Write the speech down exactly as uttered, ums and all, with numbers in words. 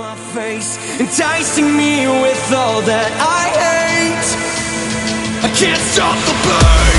my face, enticing me with all that I hate. I can't stop the burn.